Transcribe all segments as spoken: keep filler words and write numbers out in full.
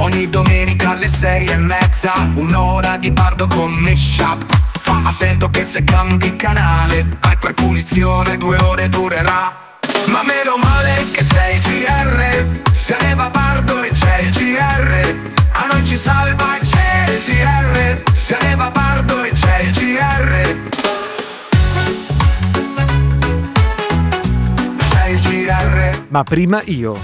Ogni domenica alle sei e mezza, un'ora di Bardo con Meshup. Attento che se cambi canale, hai poi punizione, due ore durerà. Ma meno male che c'è il G R, se ne va Bardo e c'è il G R. A noi ci salva e c'è il G R, se ne va Bardo e c'è il G R. C'è il G R. Ma prima io.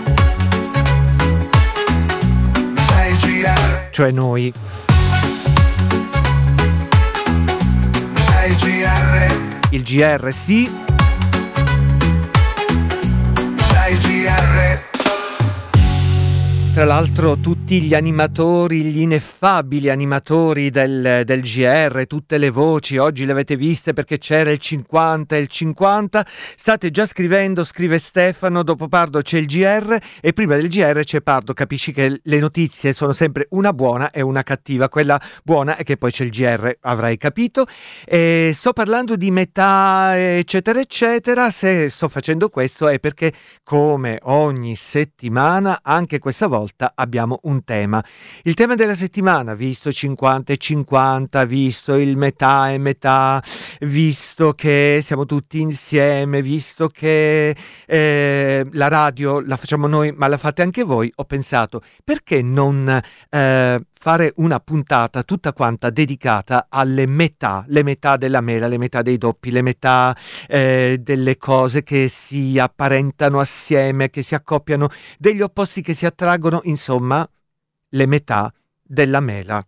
C'è il G R. Cioè noi. C'è il G R. Il G R sì. C'è il G R. Tra l'altro tutti gli animatori, gli ineffabili animatori del, del G R, tutte le voci, oggi le avete viste perché c'era il cinquanta e il cinquanta, state già scrivendo, scrive Stefano, dopo Pardo c'è il G R e prima del G R c'è Pardo, capisci che le notizie sono sempre una buona e una cattiva, quella buona è che poi c'è il G R, avrai capito, e sto parlando di metà eccetera eccetera, se sto facendo questo è perché come ogni settimana, anche questa volta abbiamo un tema. Il tema della settimana, visto cinquanta e cinquanta, visto il metà e metà, visto che siamo tutti insieme, visto che eh, la radio la facciamo noi ma la fate anche voi, ho pensato perché non eh, fare una puntata tutta quanta dedicata alle metà, le metà della mela, le metà dei doppi, le metà eh, delle cose che si apparentano assieme, che si accoppiano, degli opposti che si attraggono, insomma, le metà della mela.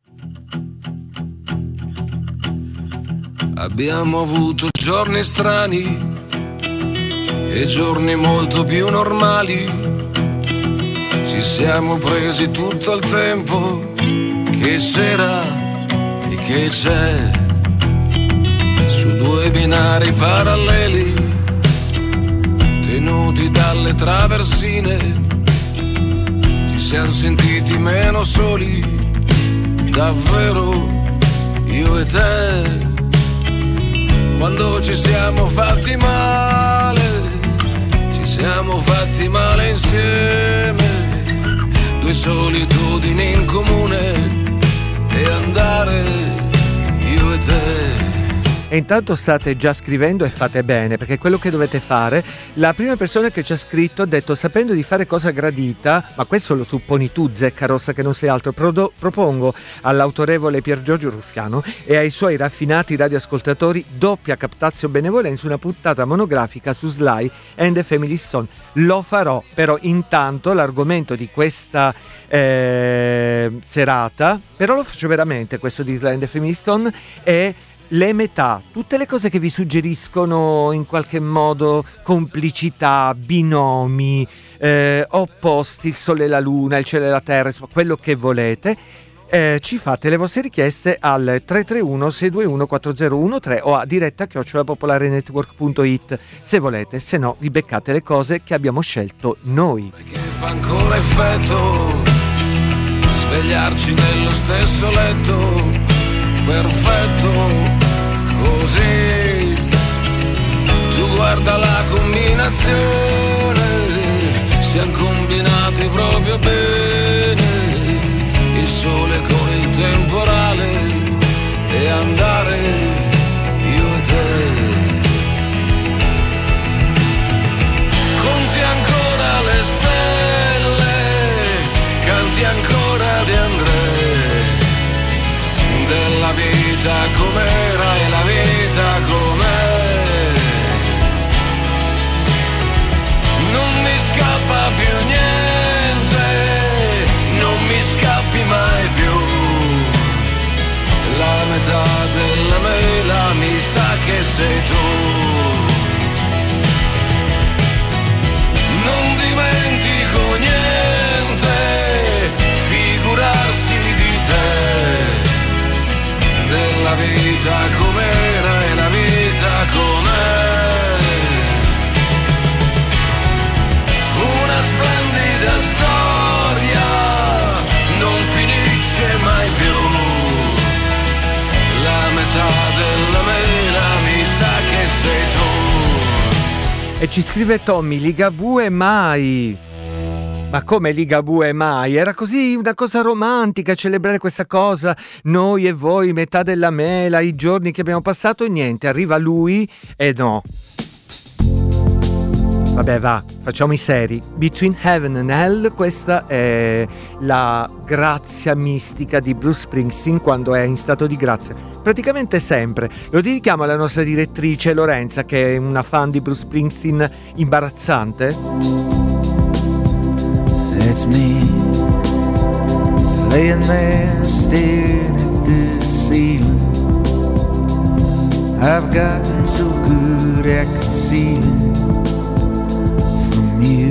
Abbiamo avuto giorni strani e giorni molto più normali. Ci siamo presi tutto il tempo che c'era e che c'è, su due binari paralleli, tenuti dalle traversine. Ci siamo sentiti meno soli, davvero, io e te. Quando ci siamo fatti male, ci siamo fatti male insieme. Due solitudini in comune e andare io e te. E intanto state già scrivendo e fate bene, perché quello che dovete fare, la prima persona che ci ha scritto ha detto sapendo di fare cosa gradita, ma questo lo supponi tu Zeccarossa che non sei altro, prodo, propongo all'autorevole Pier Giorgio Ruffiano e ai suoi raffinati radioascoltatori doppia captatio benevolenza, una puntata monografica su Sly and the Family Stone. Lo farò, però intanto l'argomento di questa eh, serata, però lo faccio veramente questo di Sly and the Family Stone, è le metà, tutte le cose che vi suggeriscono in qualche modo complicità, binomi, eh, opposti, il sole e la luna, il cielo e la terra, insomma quello che volete. Eh, ci fate le vostre richieste al tre tre uno sei due uno quattro zero uno tre o a diretta chiocciola popolare network punto it se volete, se no vi beccate le cose che abbiamo scelto noi. Perché fa ancora effetto svegliarci nello stesso letto perfetto, così tu guarda la combinazione, siamo combinati proprio bene, il sole con il temporale e andare io e te. Conti ancora le stelle, canti ancora di Andrea, della vita com'era e la vita com'è. Non mi scappa più niente, non mi scappi mai più. La metà della mela mi sa che sei tu. Non dimentico niente, figurarsi di te. Della vita com'era e la vita com'è. Una splendida storia non finisce mai più. La metà della mela mi sa che sei tu. E ci scrive Tommy, Ligabue mai. Ma come Ligabue mai? Era così una cosa romantica celebrare questa cosa, noi e voi, metà della mela, i giorni che abbiamo passato e niente, arriva lui e no. Vabbè, va, facciamo i seri. Between Heaven and Hell, questa è la grazia mistica di Bruce Springsteen quando è in stato di grazia. Praticamente sempre. Lo dedichiamo alla nostra direttrice Lorenza, che è una fan di Bruce Springsteen imbarazzante. That's me, laying there staring at the ceiling. I've gotten so good at concealing you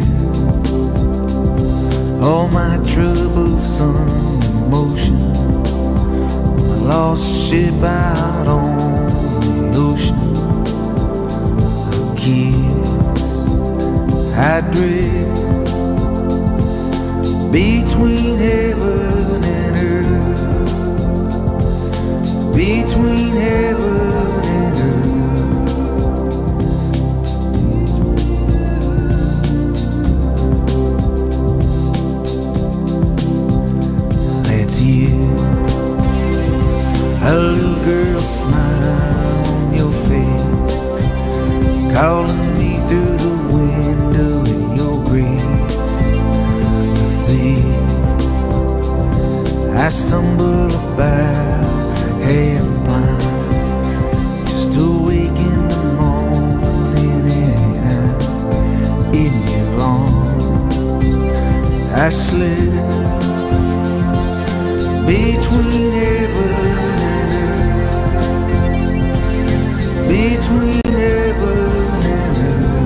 all my troublesome emotion. A lost ship out on the ocean. A kiss I drift between heaven and earth, between heaven and earth. You, a little girl smile on your face, calling me through the window of your grace. The thing I stumble about half blind, just awake in the morning and I'm in your arms. I slip between heaven and earth, between heaven and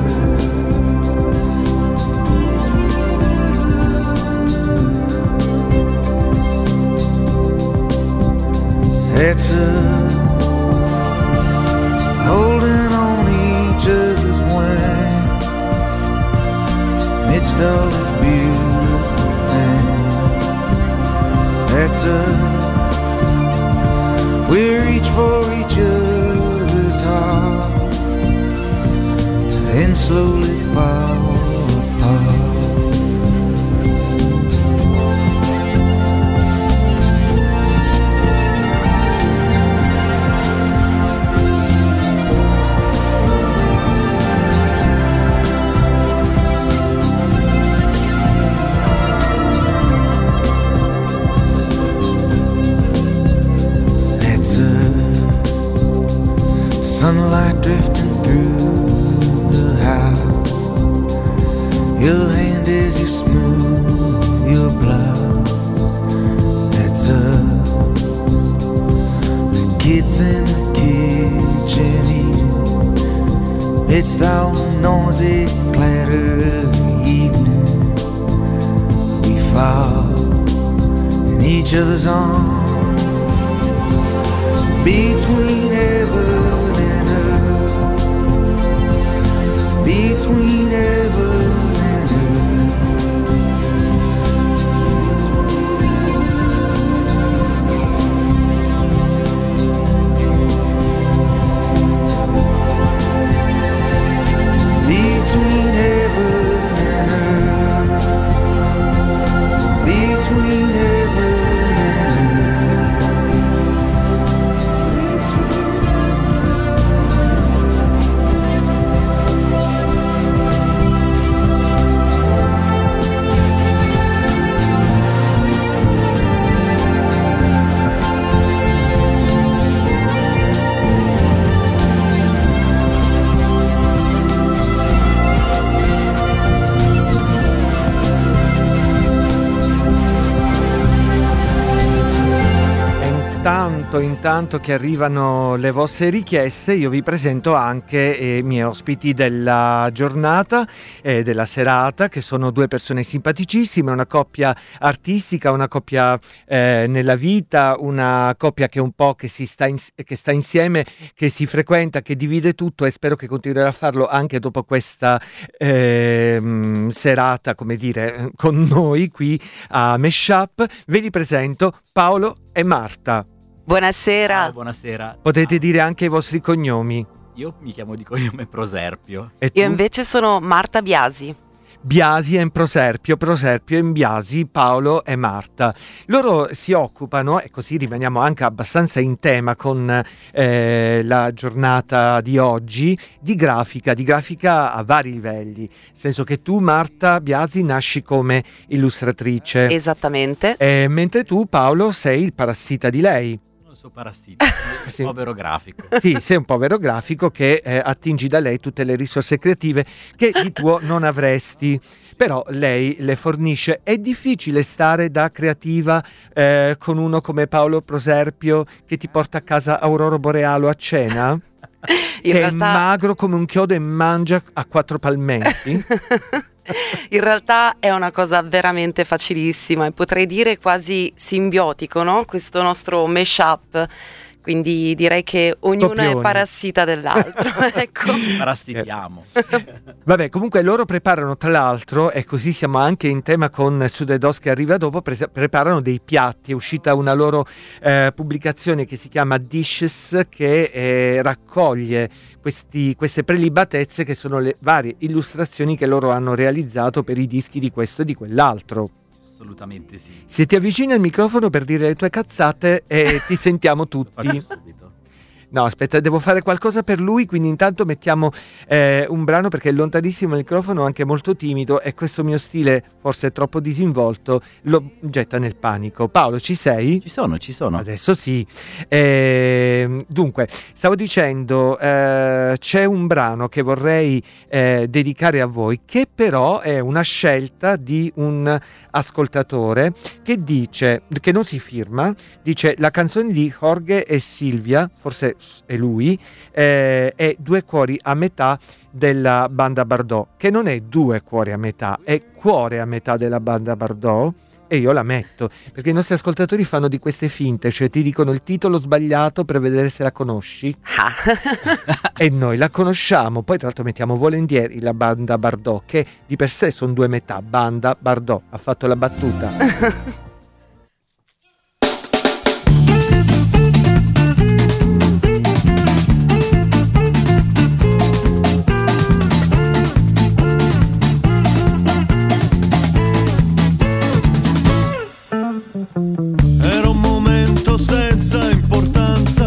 earth. That's us, holding on each other's wine, midst all this beautiful thing. That's us, we reach for each other's heart and slowly fall apart. Sunlight drifting through the house, your hand as you smooth your blouse. That's us, the kids in the kitchen eating. It's all the noisy clatter of the evening. We fall in each other's arms, between heaven, between heaven and earth. Between heaven and earth, between heaven and earth. Intanto, intanto che arrivano le vostre richieste, io vi presento anche eh, i miei ospiti della giornata e eh, della serata, che sono due persone simpaticissime, una coppia artistica, una coppia eh, nella vita, una coppia che un po' che, si sta, in, che sta insieme, che si frequenta, che divide tutto, e spero che continuerà a farlo anche dopo questa eh, serata, come dire, con noi qui a Meshup. Ve li presento Paolo e Marta. Buonasera. Ciao, buonasera. Potete Ciao. dire anche i vostri cognomi. Io mi chiamo di cognome Proserpio. E tu? Io invece sono Marta Biasi. Biasi e Proserpio, Proserpio e Biasi, Paolo e Marta. Loro si occupano, e così rimaniamo anche abbastanza in tema con eh, la giornata di oggi, di grafica, di grafica a vari livelli. Nel senso che tu, Marta Biasi, nasci come illustratrice. Esattamente. Eh, mentre tu, Paolo, sei il parassita di lei. Parassita, un Sì. povero grafico. Sì, sei un povero grafico che eh, attingi da lei tutte le risorse creative che di tuo non avresti, però lei le fornisce. È difficile stare da creativa eh, con uno come Paolo Proserpio che ti porta a casa Aurora Borealo a cena? In che realtà... è magro come un chiodo e mangia a quattro palmenti? In realtà è una cosa veramente facilissima e potrei dire quasi simbiotico, no? Questo nostro mash-up, quindi direi che ognuno Copioni. è parassita dell'altro. Ecco. Parassitiamo. Vabbè, comunque loro preparano, tra l'altro, e così siamo anche in tema con Sudedos che arriva dopo, pre- preparano dei piatti. È uscita una loro eh, pubblicazione che si chiama Dishes, che eh, raccoglie questi, queste prelibatezze che sono le varie illustrazioni che loro hanno realizzato per i dischi di questo e di quell'altro. Assolutamente sì. Se ti avvicini al microfono per dire le tue cazzate e ti sentiamo tutti. Faccio subito. No, aspetta, devo fare qualcosa per lui, quindi intanto mettiamo eh, un brano perché è lontanissimo il microfono, anche molto timido, e questo mio stile, forse troppo disinvolto, lo getta nel panico. Paolo, ci sei? Ci sono, ci sono. Adesso sì. Eh, dunque, stavo dicendo, eh, c'è un brano che vorrei eh, dedicare a voi, che però è una scelta di un ascoltatore che dice, che non si firma, dice la canzone di Jorge e Silvia, forse è lui, eh, è Due cuori a metà della banda Bardot, che non è due cuori a metà, è cuore a metà della banda Bardot, e io la metto, perché i nostri ascoltatori fanno di queste finte, cioè ti dicono il titolo sbagliato per vedere se la conosci, Ah. e noi la conosciamo, poi tra l'altro mettiamo volentieri la banda Bardot, che di per sé sono due metà, banda Bardot, ha fatto la battuta. Era un momento senza importanza,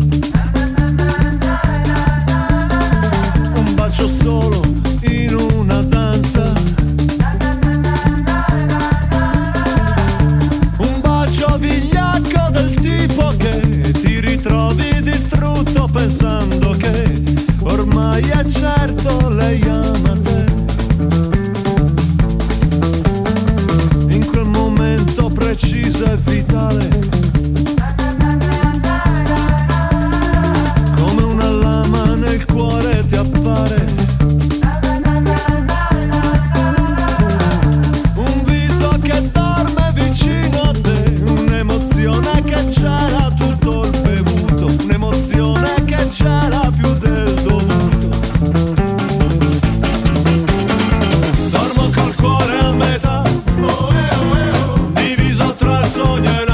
un bacio solo in una danza, un bacio vigliacco del tipo che ti ritrovi distrutto pensando che ormai è certo lei ama te. In quel momento preciso e vitale, come una lama nel cuore ti appare, un viso che dorme vicino a te, un'emozione che c'era tutto il bevuto, un'emozione che c'era più del dovuto. Dormo col cuore a metà, diviso tra il sogno e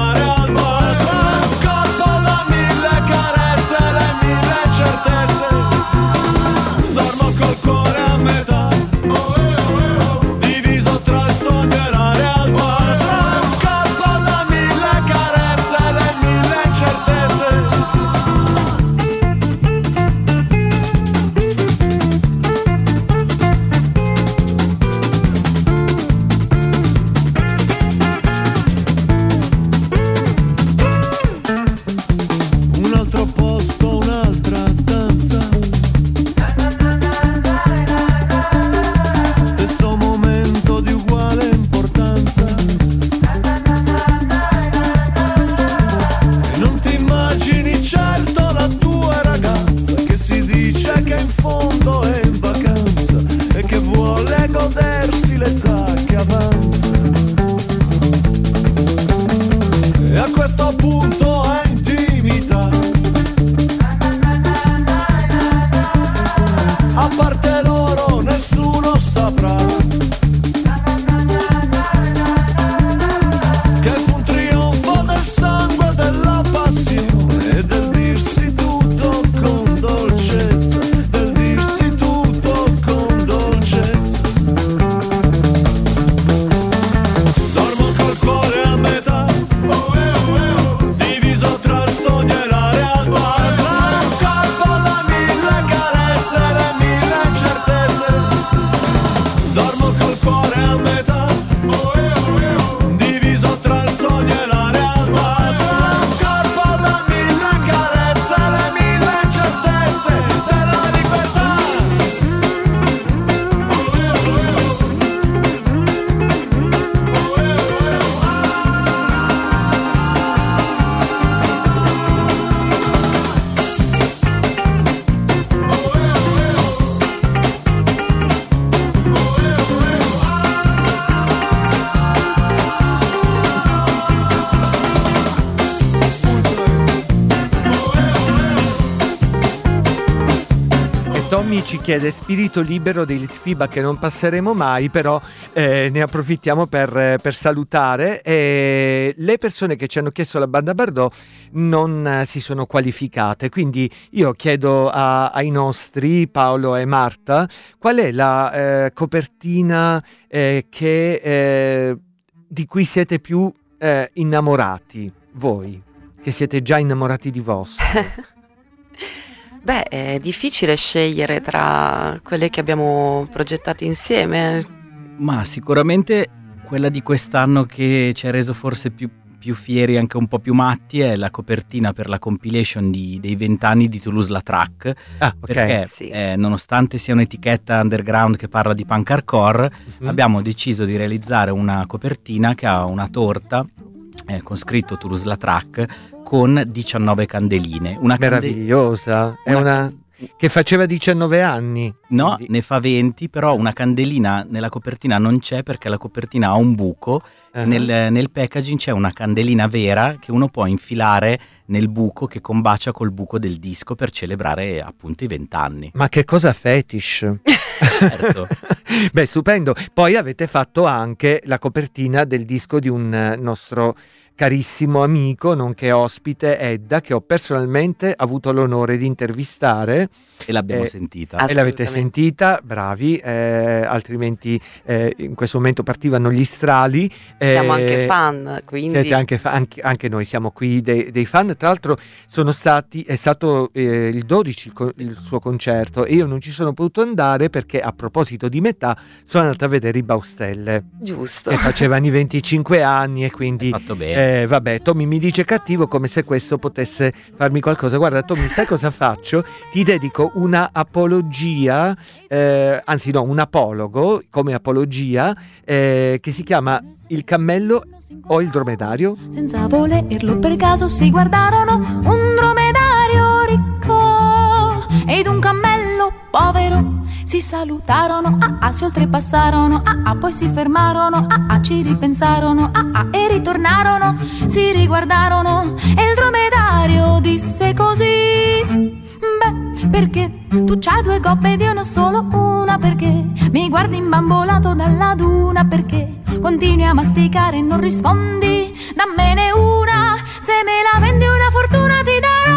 Giovanni ci chiede spirito libero dei Litfiba che non passeremo mai, però eh, ne approfittiamo per, per salutare. E le persone che ci hanno chiesto la banda Bardot non eh, si sono qualificate, quindi io chiedo a, ai nostri Paolo e Marta qual è la eh, copertina eh, che, eh, di cui siete più eh, innamorati, voi che siete già innamorati di vostro. Beh, è difficile scegliere tra quelle che abbiamo progettato insieme. Ma sicuramente quella di quest'anno che ci ha reso forse più, più fieri, anche un po' più matti, è la copertina per la compilation di, dei vent'anni di Toulouse-Lautrec. Ah, ok. Perché Sì. eh, nonostante sia un'etichetta underground che parla di punk hardcore, Mhm. abbiamo deciso di realizzare una copertina che ha una torta eh, con scritto Toulouse-Lautrec con diciannove candeline. Una cande- Meravigliosa, è una una che faceva diciannove anni. No, quindi- ne fa venti, però una candelina nella copertina non c'è perché la copertina ha un buco. Ah. Nel, nel packaging c'è una candelina vera che uno può infilare nel buco, che combacia col buco del disco per celebrare appunto i vent'anni. Ma che cosa fetish? Certo. Beh, stupendo. Poi avete fatto anche la copertina del disco di un eh, nostro carissimo amico, nonché ospite, Edda, che ho personalmente avuto l'onore di intervistare. E l'abbiamo Eh, sentita. ah, E l'avete Assolutamente. sentita, bravi, eh, altrimenti eh, in questo momento partivano gli strali. eh, Siamo anche fan, quindi Siete anche, fa- anche, anche noi siamo qui dei, dei fan. Tra l'altro sono stati, è stato eh, il dodici il, co- il suo concerto e io non ci sono potuto andare perché, a proposito di metà, sono andato a vedere i Baustelle giusto. che facevano i venticinque anni e quindi Fatto bene. eh, vabbè, Tommy mi dice cattivo, come se questo potesse farmi qualcosa. Guarda Tommy, sai cosa faccio? Ti dedico una apologia, eh, anzi no, un apologo come apologia, eh, che si chiama Il cammello o il dromedario. Senza volerlo per caso si guardarono un dromedario ricco ed un cammello povero. Si salutarono, ah ah, si oltrepassarono, ah ah, poi si fermarono, ah ah, ci ripensarono, ah ah, e ritornarono, si riguardarono e il dromedario disse così: beh, perché tu c'hai due coppe ed io ne ho solo una? Perché mi guardi imbambolato dalla duna? Perché continui a masticare e non rispondi? Dammene una, se me la vendi una fortuna ti darò.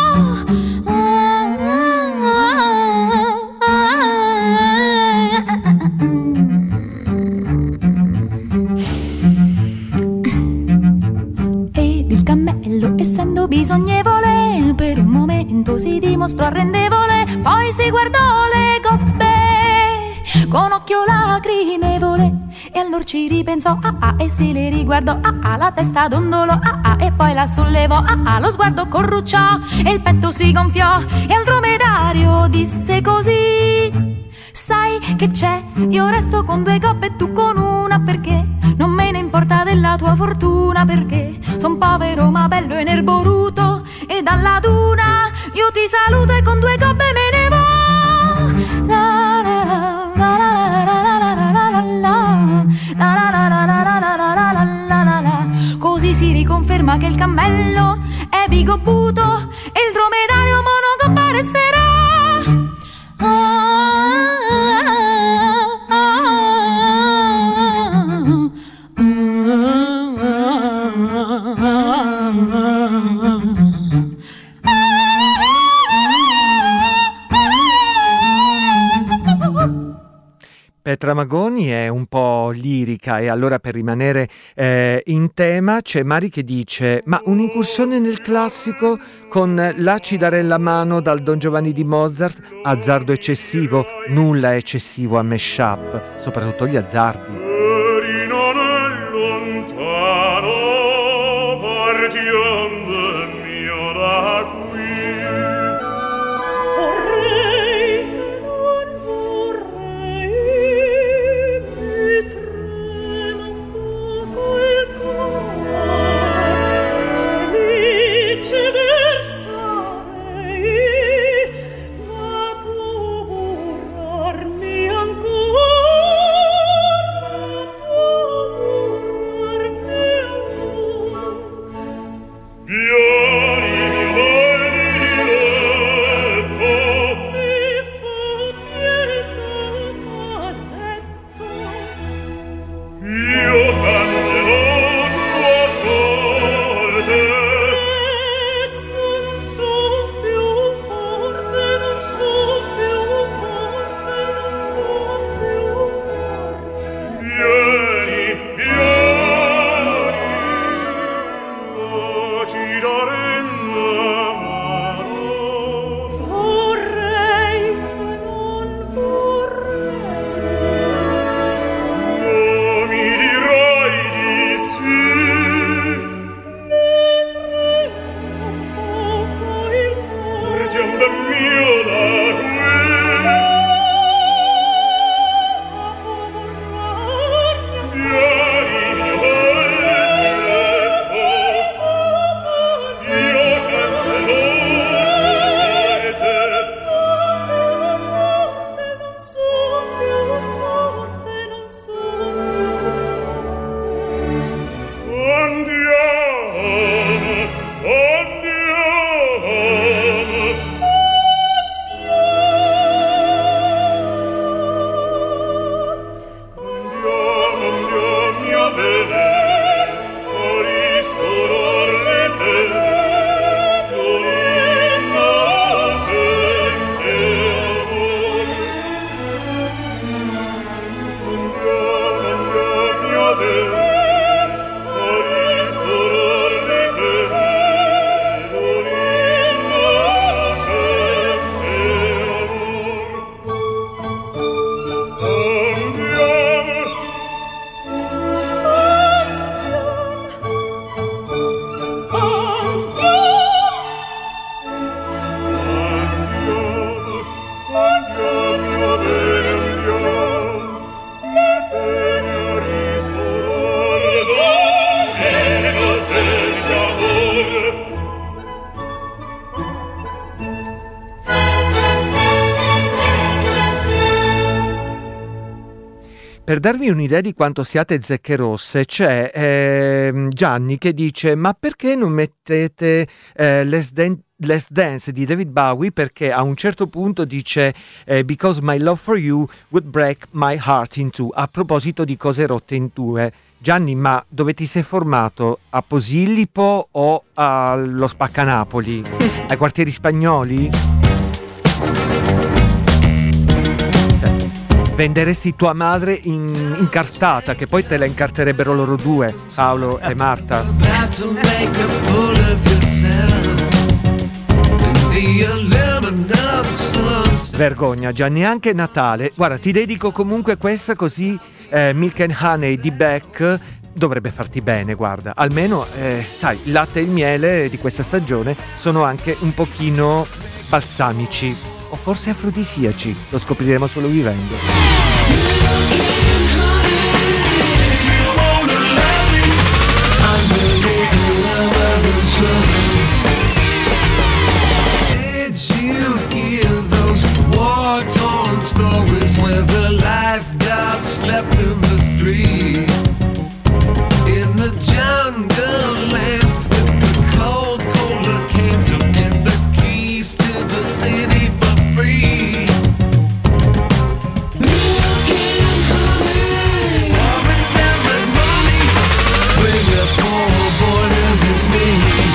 Ed il cammello, essendo bisognevole, per un momento si dimostrò arrendevole, poi si guardò le coppe con occhio lacrimevole e allora ci ripensò, ah ah, e si le riguardò, ah ah, la testa dondolò, ah ah, e poi la sollevò, ah ah, lo sguardo corrucciò e il petto si gonfiò e al dromedario disse così: sai che c'è, io resto con due coppe e tu con una, perché non me ne importa della tua fortuna, perché son povero ma bello e nerboruto e dalla duna io ti saluto e con due coppe me ne vo. La la la la la la la la la la la la la la la la la la la. Così si riconferma che il cammello è bigobbuto e il dromedario monogobba resterà. Petra Magoni è un po' lirica e allora, per rimanere eh, in tema, c'è Mari che dice: ma un'incursione nel classico con La ci darei la mano dal Don Giovanni di Mozart, azzardo eccessivo, nulla è eccessivo a mashup, soprattutto gli azzardi. Eri non è lontano, partiam ben mio da qui. Vorrei, non vorrei, mi trema un poco il cuore, felice versarei, ma può burlarmi ancora. per darvi un'idea di quanto siate zecche rosse, c'è eh, Gianni che dice: ma perché non mettete eh, Let's, Dan- Let's Dance di David Bowie? Perché a un certo punto dice eh, Because my love for you would break my heart in two, a proposito di cose rotte in due. Gianni, ma dove ti sei formato? A Posillipo o allo Spaccanapoli? Ai quartieri spagnoli? Venderesti tua madre in, incartata, che poi te la incarterebbero loro due, Paolo e Marta. Vergogna, già neanche Natale. Guarda, ti dedico comunque questa, così eh, Milk and Honey di Beck dovrebbe farti bene, guarda. Almeno, eh, sai, il latte e il miele di questa stagione sono anche un pochino balsamici, o forse afrodisiaci, lo scopriremo solo vivendo. Did you hear those war-torn stories where the lifeguards slept in the street? In the jungle lands with the cold, cold hurricanes who get the keys to the city for free. Pouring down my money, bring a poor boy to his knees.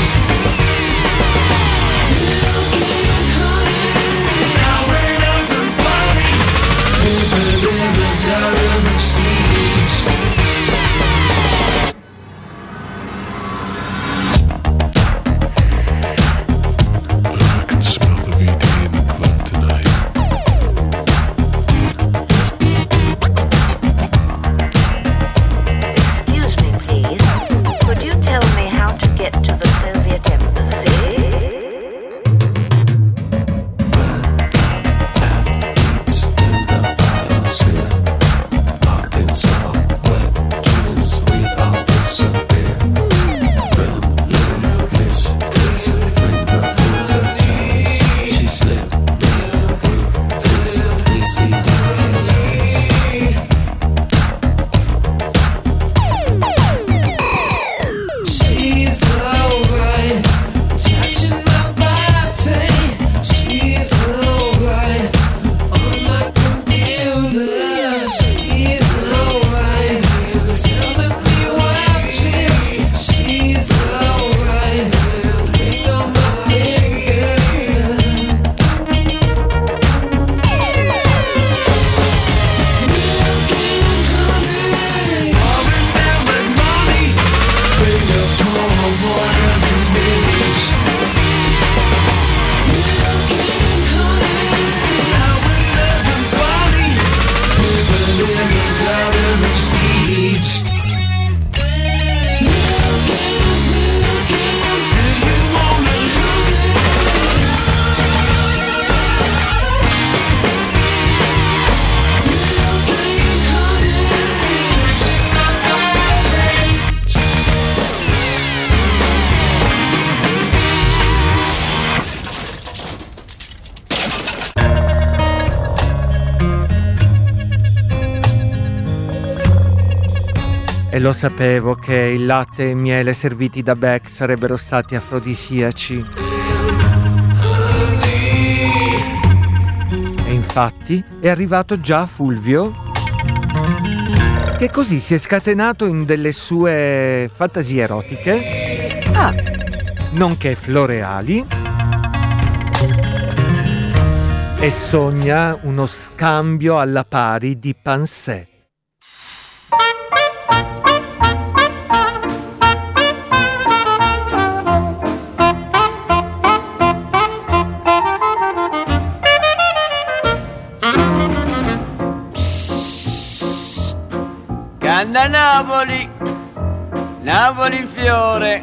Now it isn't funny, living in the garden seas. I can smell the V D in the club tonight. Excuse me, please. Could you tell me how to get to the Soviet embassy? Athletes in the biosphere, locked in subway dreams, we all disappear. From little mistress, bring the hurricanes. She slipped me through this easy dance. She's alright, touching my body. She's alright, on my computer. She's alright, selling me watches. She's alright, ring on my finger. Pouring down my money, bring a poor boy on his knees. Now it isn't funny, living in the garden of steeds. Do you wanna touching my body? E lo sapevo che il latte e il miele serviti da Beck sarebbero stati afrodisiaci. E infatti è arrivato già Fulvio, che così si è scatenato in delle sue fantasie erotiche, Ah, nonché floreali, e sogna uno scambio alla pari di pansè. Canta Napoli, Napoli in fiore.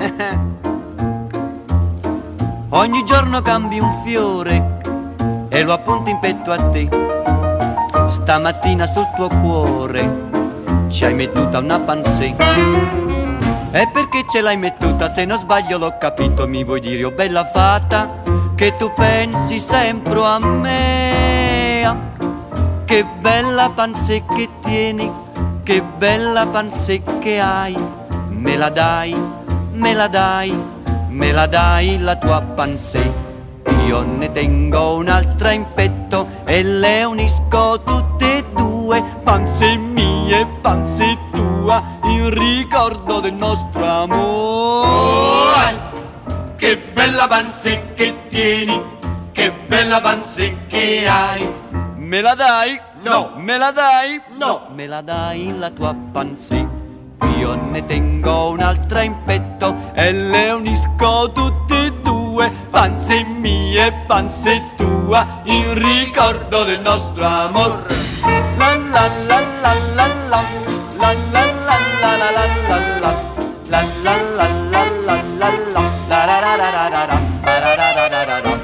Ogni giorno cambi un fiore e lo appunto in petto a te. Stamattina sul tuo cuore ci hai mettuta una pansè. E perché ce l'hai mettuta? Se non sbaglio l'ho capito, mi vuoi dire, oh bella fata, che tu pensi sempre a me, che bella pansè che tieni, che bella pansè che hai, me la dai, me la dai, me la dai la tua pansè. Io ne tengo un'altra in petto e le unisco tutte e due, pansè mia e pansè tua, in ricordo del nostro amore. Che bella pansè che tieni, che bella pansè che hai. Me la dai? No. Me la dai? No. Me la dai la tua pansè. Io ne tengo un'altra in petto e le unisco tutte e due, pansè mia e pansè tua, in ricordo del nostro amor. La la la la la la, la la la la la la la, la la la la la la la, la ra ra ra ra ra ra, ra ra ra ra ra ra.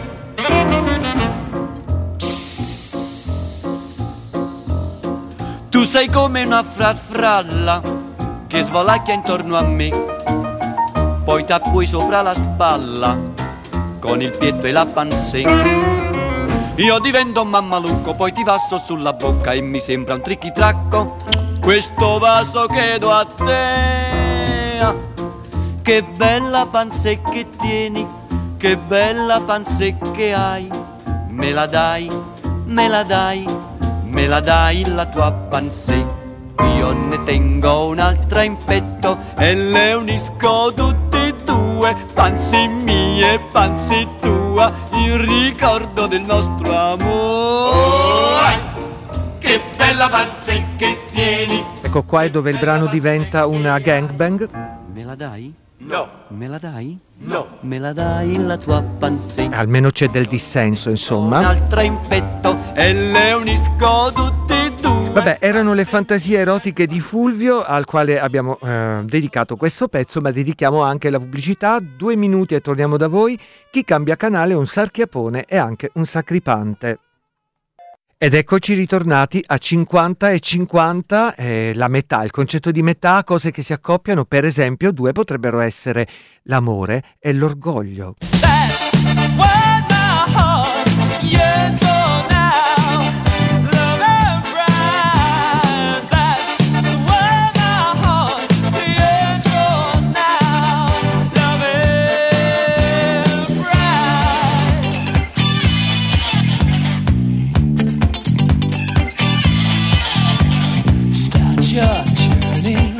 Tu sei come una farfalla che svalacchia intorno a me, poi t'appui sopra la spalla con il pietto e la pansè. Io divento un mammalucco, poi ti passo sulla bocca e mi sembra un trichitracco questo vaso che do a te. Che bella pansè che tieni, che bella pansè che hai, me la dai, me la dai, me la dai la tua pansè. Io ne tengo un'altra in petto e le unisco tutte e due, pansè mia e pansè tua, in ricordo del nostro amore. Oh, che bella pansè che tieni. Ecco qua è dove il brano diventa una gangbang. Me la dai? No. Me la dai? No. Me la dai la tua pansè. Almeno c'è del dissenso, insomma. Un'altra in petto e le unisco tutte e due. Vabbè, erano le fantasie erotiche di Fulvio, al quale abbiamo eh, dedicato questo pezzo, ma dedichiamo anche la pubblicità. Due minuti e torniamo da voi. Chi cambia canale è un sarchiapone e anche un sacripante. Ed eccoci ritornati a cinquanta e cinquanta, eh, la metà, il concetto di metà, cose che si accoppiano. Per esempio, due potrebbero essere l'amore e l'orgoglio.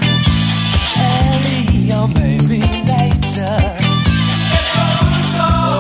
Maybe later.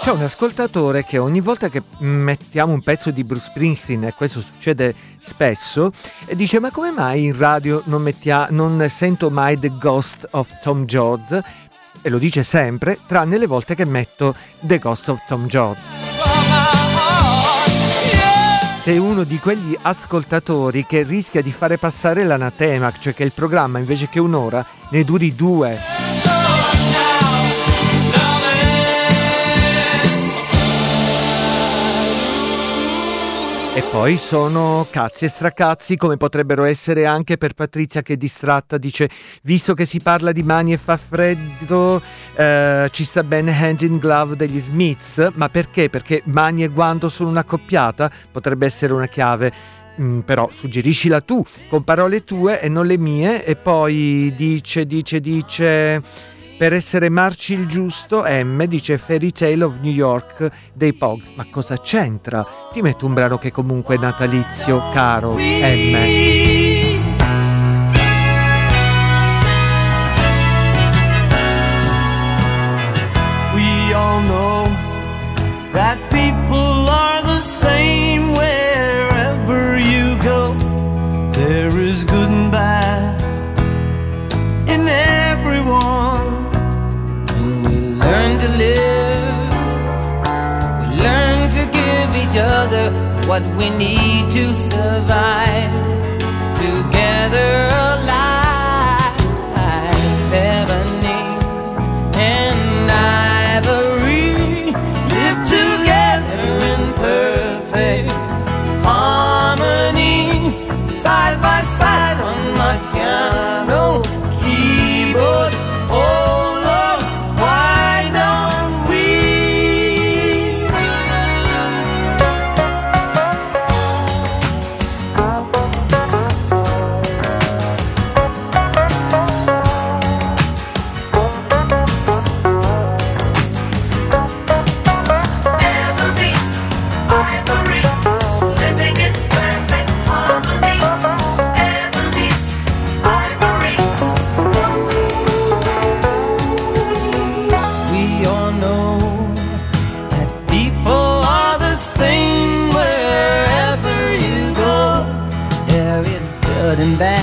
C'è un ascoltatore che ogni volta che mettiamo un pezzo di Bruce Springsteen, e questo succede spesso, e dice: ma come mai in radio non, mettia- non sento mai The Ghost of Tom Jones? E lo dice sempre, tranne le volte che metto The Ghost of Tom Jones. Sei uno di quegli ascoltatori che rischia di fare passare l'anatema, cioè che il programma invece che un'ora ne duri due. E poi sono cazzi e stracazzi, come potrebbero essere anche per Patrizia, che è distratta, dice: visto che si parla di mani e fa freddo, eh, ci sta bene Hand in Glove degli Smiths. Ma perché? Perché mani e guanto sono un'accoppiata? Potrebbe essere una chiave. Mm, però suggeriscila tu, con parole tue e non le mie. E poi dice, dice, dice... per essere marci il giusto, M dice Fairy Tale of New York dei Pogues. Ma cosa c'entra? Ti metto un brano che comunque è natalizio, caro M. We all know that people are the same wherever you go. There is good and bad in everyone. Learn to live, we learn to give each other what we need to survive. Together alive, ebony and ivory live together in perfect harmony, side by side on my piano keyboard. Oh, and bad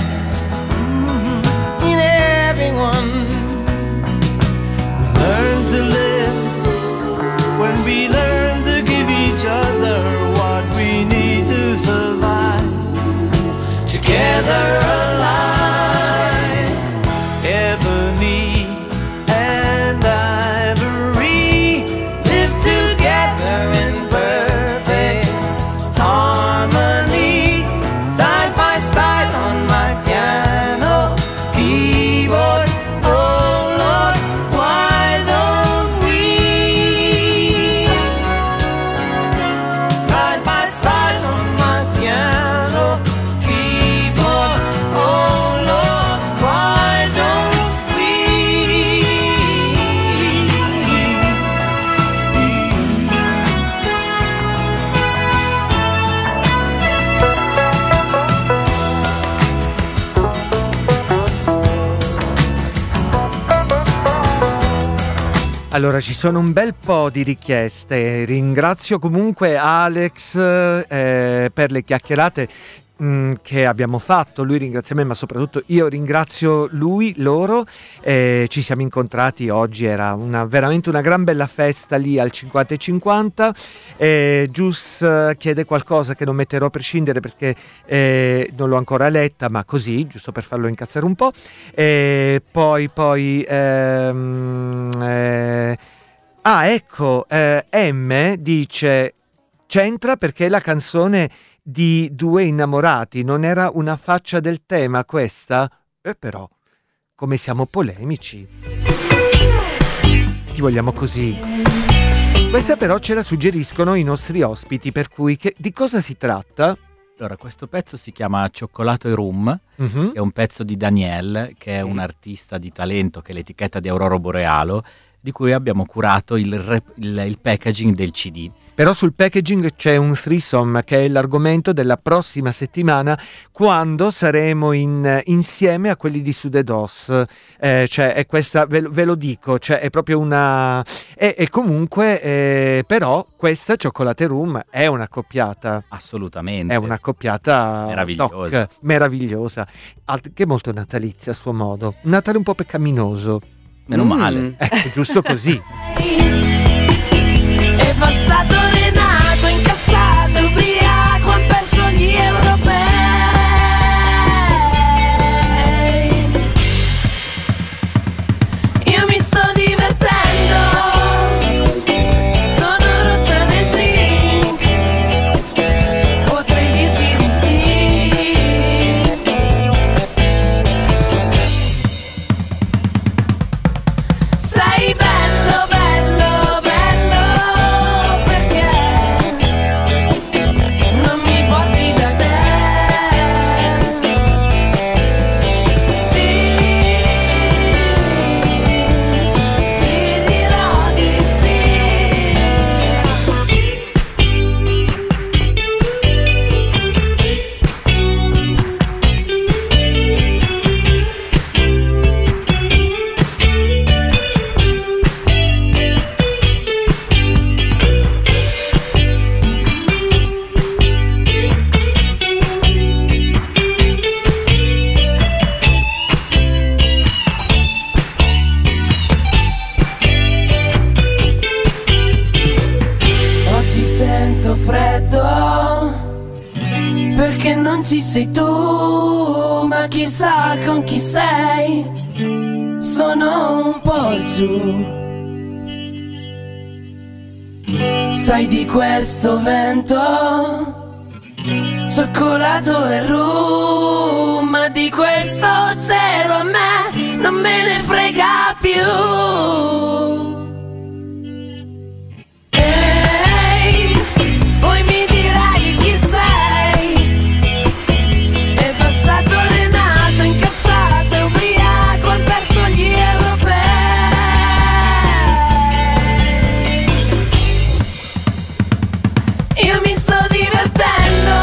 in everyone. We learn to live when we learn to give each other what we need to survive. Together alive, ebony and ivory live together in perfect harmony, side by side on my piano keyboard. Oh Lord, why don't we side by side on my piano keyboard? Oh Lord, why don't we? Allora, ci sono un bel po' di richieste. Ringrazio comunque Alex eh, per le chiacchierate mh, che abbiamo fatto. Lui ringrazia me, ma soprattutto io ringrazio lui, loro. Eh, ci siamo incontrati oggi, era una, veramente una gran bella festa lì al cinquanta e cinquanta. Eh, Gius eh, chiede qualcosa che non metterò a prescindere perché eh, non l'ho ancora letta, ma così, giusto per farlo incazzare un po'. Eh, poi, poi... Ehm, eh, ah, ecco, eh, M dice c'entra perché la canzone di Due innamorati non era una faccia del tema questa? E eh, però, come siamo polemici. Ti vogliamo così. Questa però ce la suggeriscono i nostri ospiti, per cui che, di cosa si tratta? Allora, questo pezzo si chiama Cioccolato e Rum, uh-huh. È un pezzo di Daniel, che è un artista di talento, che è l'etichetta di Aurora Borealo, di cui abbiamo curato il, rep- il, il packaging del C D. Però sul packaging c'è un threesome che è l'argomento della prossima settimana, quando saremo in, insieme a quelli di Sudedos. Eh, cioè è questa, ve, ve lo dico, cioè è proprio una... E, e comunque eh, però questa Cioccolate Room è una coppiata. Assolutamente. È una coppiata meravigliosa. Doc, meravigliosa, Alt- che è molto natalizia a suo modo. Un Natale un po' peccaminoso. Meno Mm. male. Ecco, giusto così. È passato Renato, incazzato, ubriaco, han perso gli europei. Io mi sto divertendo, sono rotta nel drink, potrei dirti di sì. Sei bello, bello, bello, perché non mi porti da te? Sì, ti dirò di sì. Oggi sento freddo perché non ci sei tu, ma chissà con chi sei, sono un po' giù. Sai di questo vento, cioccolato e rum, ma di questo cielo a me non me ne frega più. Ehi, poi mi dirai chi sei. È passato Renato, incazzato, ubriaco, han perso gli europei. Io mi sto divertendo,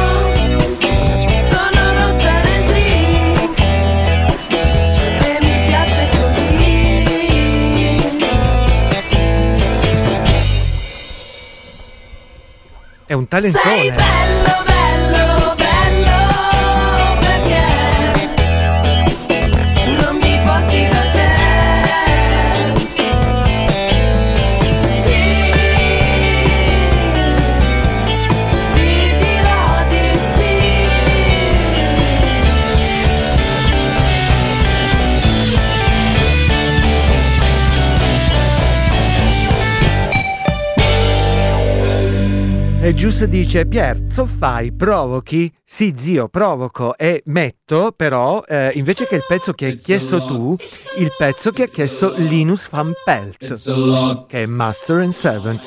sono rotta nel drink e mi piace così. È un Sei talentone. bello, bello, bello, perché non mi porti da te? Sì, ti dirò di sì. E giusto dice Pier, fai, provochi? Sì zio, provoco e metto però eh, invece che il pezzo che hai chiesto tu, il pezzo che ha chiesto Linus Van Pelt, che è Master and Servant.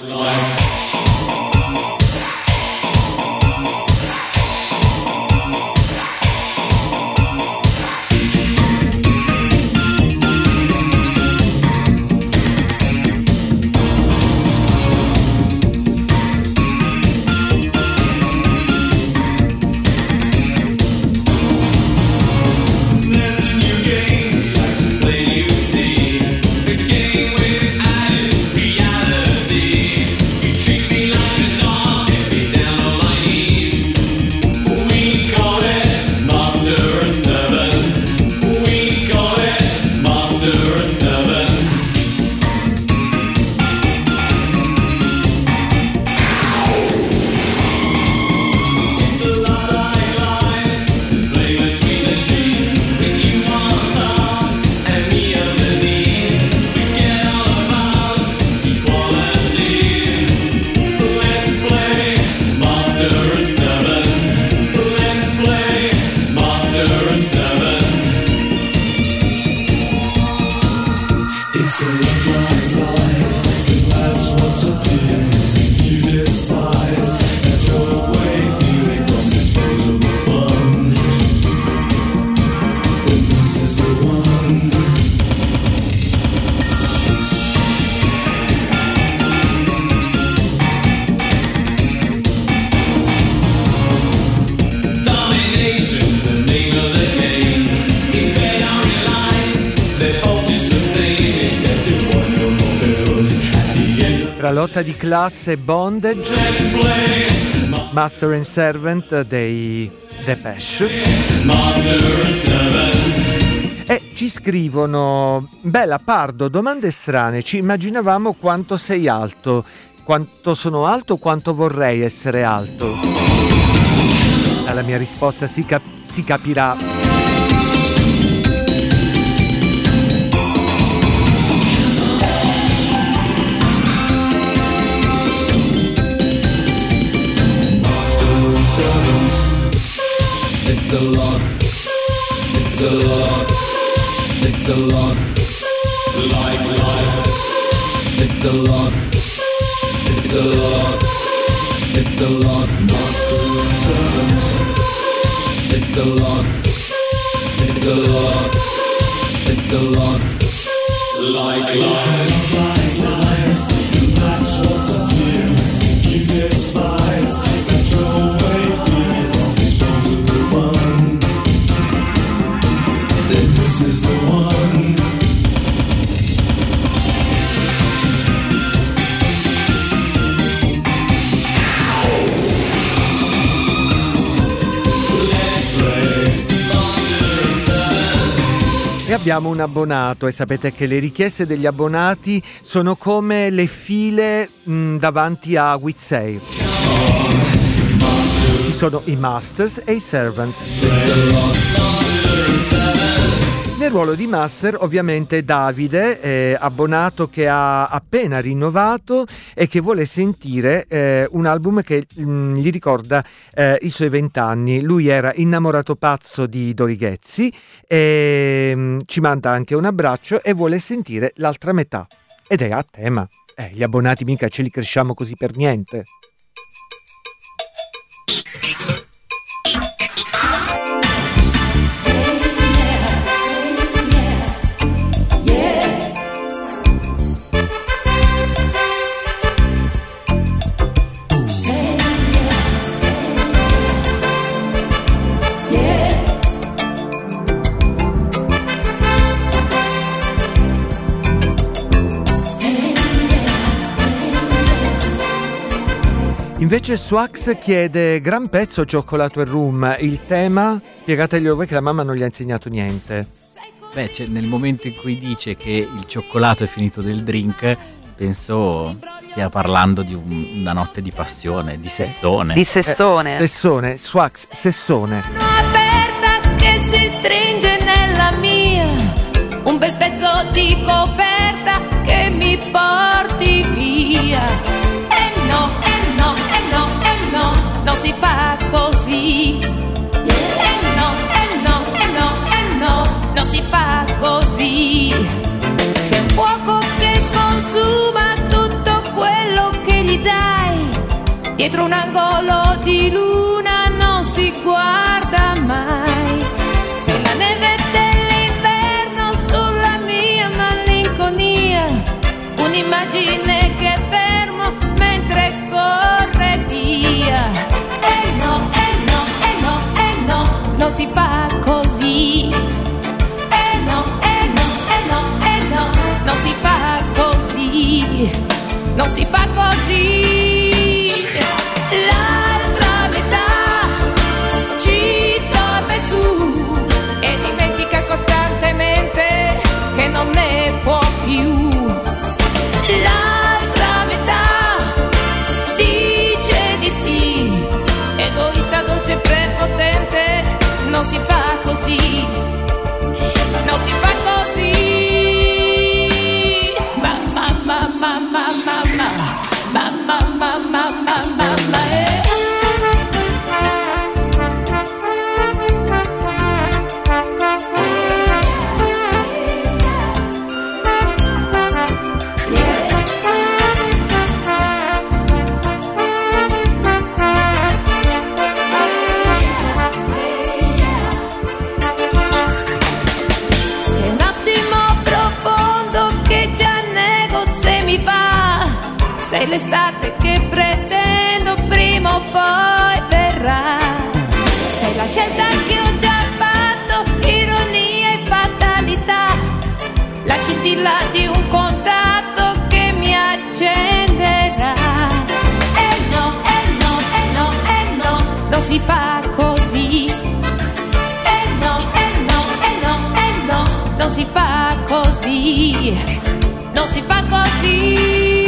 Treat Tra lotta di classe e bondage, Master and Servant dei Depeche. E ci scrivono: Bella Pardo, domande strane, ci immaginavamo quanto sei alto. Quanto sono alto, quanto vorrei essere alto? Dalla mia risposta si, cap- si capirà. It's a lot, it's a lot, it's a lot, like life. It's a lot, it's a lot, it's a lot, master and servant. It's a lot, it's a lot, it's a lot, like life. Like life, that's what's up here. You despise, control away fears. Fun. Then this is the one. Let's play. E abbiamo un abbonato e sapete che le richieste degli abbonati sono come le file mh, davanti a Wizz Air. Ci sono i Masters e i Servants. Nel ruolo di Master ovviamente Davide, eh, abbonato che ha appena rinnovato e che vuole sentire eh, un album che mh, gli ricorda eh, i suoi vent'anni. Lui era innamorato pazzo di Dori Ghezzi e mh, ci manda anche un abbraccio e vuole sentire l'altra metà. Ed è a tema. Eh, gli abbonati mica ce li cresciamo così per niente. Invece Swax chiede gran pezzo Cioccolato e Rum. Il tema, spiegateglielo voi che la mamma non gli ha insegnato niente. Beh, cioè, nel momento in cui dice che il cioccolato è finito del drink, penso stia parlando di un, una notte di passione, di sessone. Di sessone. Eh, sessone, Swax, sessone. Aperta che si stringe nella mia, un bel pezzo di coperta che mi porti via. Non si fa così. Eh no, eh no, eh no, eh no, non si fa così. Sei un fuoco che consuma tutto quello che gli dai. Dietro un angolo di luna non si guarda mai. Sei la neve dell'inverno sulla mia malinconia. Un'immagine che fermo mentre corre via. Non si fa così. Eh no, eh no, eh no, eh no, non si fa così. Non si fa così. L'altra metà ci dorme su e dimentica costantemente che non ne può più. L'altra metà dice di sì, egoista, dolce e prepotente. Non si fa così, non si fa così. Mamma, mamma, mamma, mamma, mamma, mamma, mamma, mamma, eh. Sei l'estate che pretendo, prima o poi verrà. Sei la scelta che ho già fatto, ironia e fatalità. La scintilla di un contatto che mi accende si fa così. Eh no, eh no, eh no, eh no, non si fa così, non si fa così.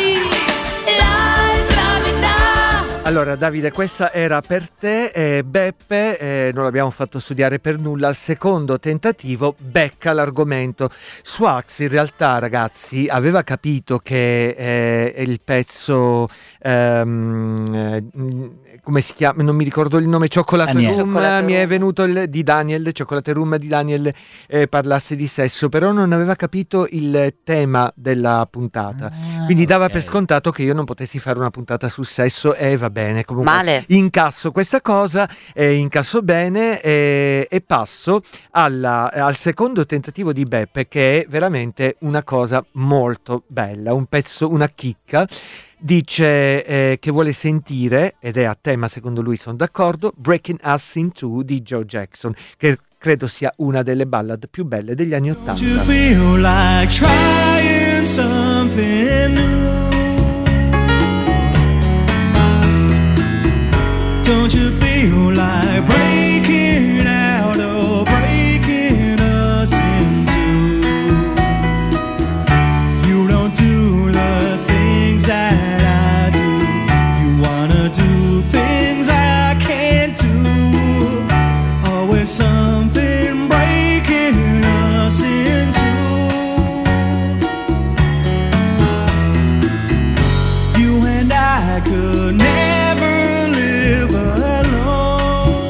L'altra metà. Allora Davide, questa era per te, eh, Beppe, eh, non l'abbiamo fatto studiare per nulla, al secondo tentativo becca l'argomento. Swax in realtà, ragazzi, aveva capito che eh, il pezzo, ehm, eh, come si chiama, non mi ricordo il nome, Chocolate Daniel. Room, Chocolate mi è Room. venuto il, di Daniel, Chocolate Room di Daniel, eh, parlasse di sesso, però non aveva capito il tema della puntata, Ah, quindi dava ok. per scontato che io non potessi fare una puntata sul sesso e va bene, comunque Male. incasso questa cosa, eh, incasso bene eh, e passo alla- al secondo tentativo di Beppe, che è veramente una cosa molto bella, un pezzo, una chicca. Dice eh, che vuole sentire, ed è a tema, secondo lui sono d'accordo, Breaking Us in Two di Joe Jackson, che credo sia una delle ballad più belle degli anni Don't you Ottanta. feel like trying something new? Don't you feel like breaking out or breaking us in two? You don't do the things that I do. You wanna do things I can't do. Always something breaking us in two. You and I could never live alone.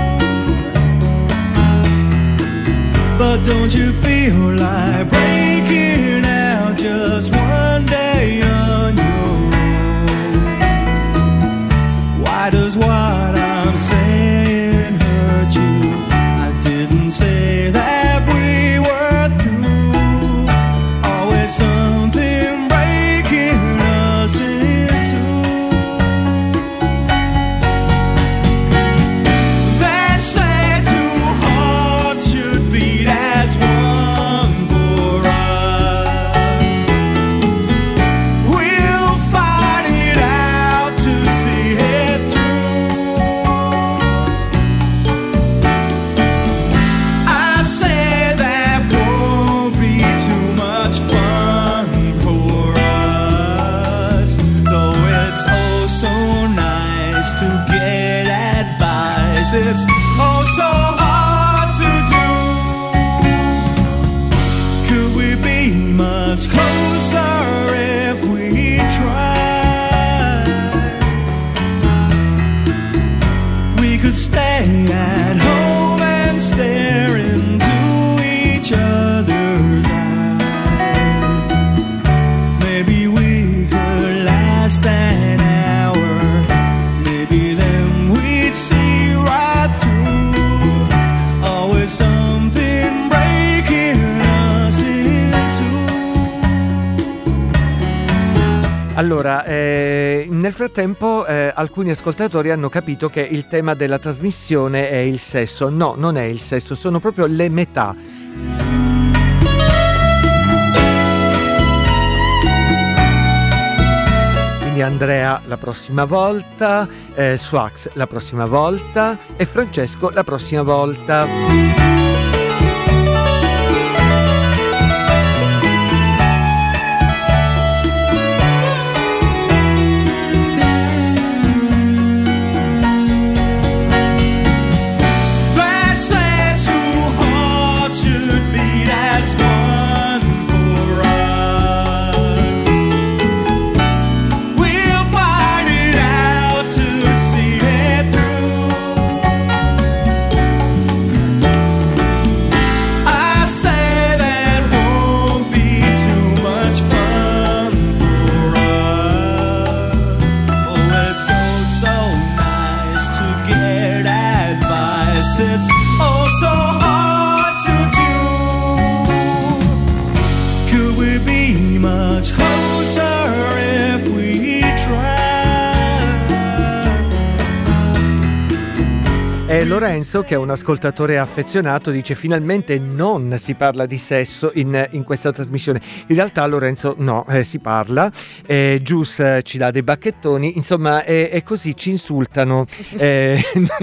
But don't you feel like breaking out just one day on your own? Why does what I'm saying hurt you? I didn't say that we were through. Always something breaking us in two. They say two hearts should beat as one for us. We'll fight it out to see it through. I say that won't be too much fun for us, though it's oh so nice to get advice. It's oh so hard to do. Could we be much closer if we tried? We could stay at home and stare into each other's eyes. Maybe we could last an hour. Maybe then we'd see right through. Always something breaking us in two. Allora, eh, nel frattempo eh, alcuni ascoltatori hanno capito che il tema della trasmissione è il sesso. No, non è il sesso, sono proprio le metà. Quindi Andrea la prossima volta, eh, Swax la prossima volta e Francesco la prossima volta. They say two hearts should beat as one for us. We'll fight it out to see it through. I say that won't be too much fun for us. Oh, it's so, so nice to get advice. It's oh so hard to do. Could we be much closer if we tried? E Lorenzo, che è un ascoltatore affezionato, dice finalmente non si parla di sesso in, in questa trasmissione. In realtà Lorenzo no, eh, si parla, eh, Gius eh, ci dà dei bacchettoni, insomma è, è così, ci insultano. Eh,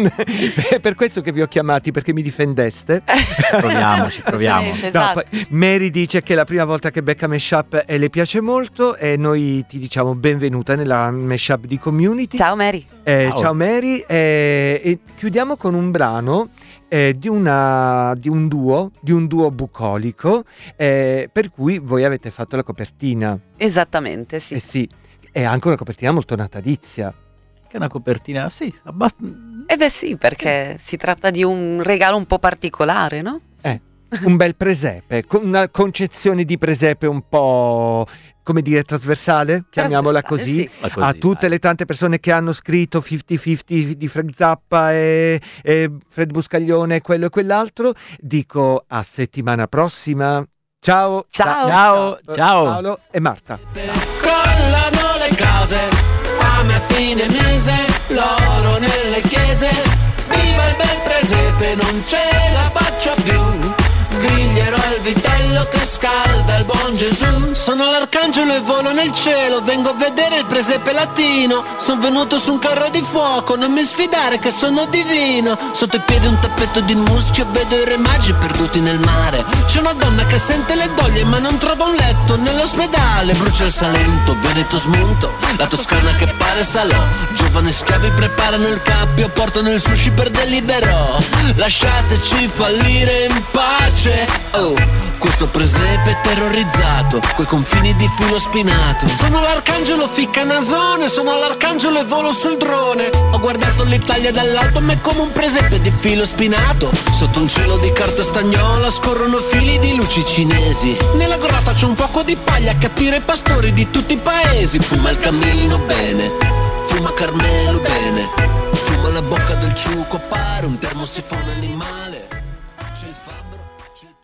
è per questo che vi ho chiamati, perché mi difendeste. Proviamoci, proviamo. Sì, No, esatto. poi Mary dice che è la prima volta che becca Meshup e le piace molto, e noi ti diciamo benvenuta nella Meshup di Community. Ciao Mary. Eh, Ciao. ciao Mary, eh, e chiudiamo con un brano eh, di, una, di un duo, di un duo bucolico, eh, per cui voi avete fatto la copertina. Esattamente, sì. Eh sì, è anche una copertina molto natalizia. Che è una copertina, sì, abbastanza. Eh beh sì, perché si tratta di un regalo un po' particolare, no? Eh, un bel presepe, con una concezione di presepe un po', come dire, trasversale, chiamiamola così, sì. Ma così, a tutte dai. le tante persone che hanno scritto cinquanta cinquanta di Frank Zappa e, e Fred Buscaglione e quello e quell'altro. Dico a settimana prossima. Ciao. Ciao. Ciao, ciao. Paolo e Marta. Collano le case, fame a fine mese, l'oro nelle chiese, viva il bel presepe, non ce la faccio più, griglierò il vitello che scalda il buon Gesù. Sono l'arcangelo e volo nel cielo, vengo a vedere il presepe latino, son venuto su un carro di fuoco, non mi sfidare che sono divino. Sotto i piedi un tappeto di muschio, vedo i re magi perduti nel mare, c'è una donna che sente le doglie ma non trova un letto nell'ospedale. Brucia il Salento, Veneto smunto, la Toscana che pare Salò, giovani schiavi preparano il cappio, portano il sushi per Deliverò. Lasciateci fallire in pace. Oh, questo presepe terrorizzato, coi confini di filo spinato. Sono l'arcangelo ficca nasone, sono l'arcangelo e volo sul drone. Ho guardato l'Italia dall'alto ma è come un presepe di filo spinato. Sotto un cielo di carta stagnola scorrono fili di luci cinesi. Nella grotta c'è un fuoco di paglia che attira i pastori di tutti i paesi. Fuma il cammino bene, fuma Carmelo bene, fuma la bocca del ciuco, pare un termosifone animale. C'è il fabbro, c'è il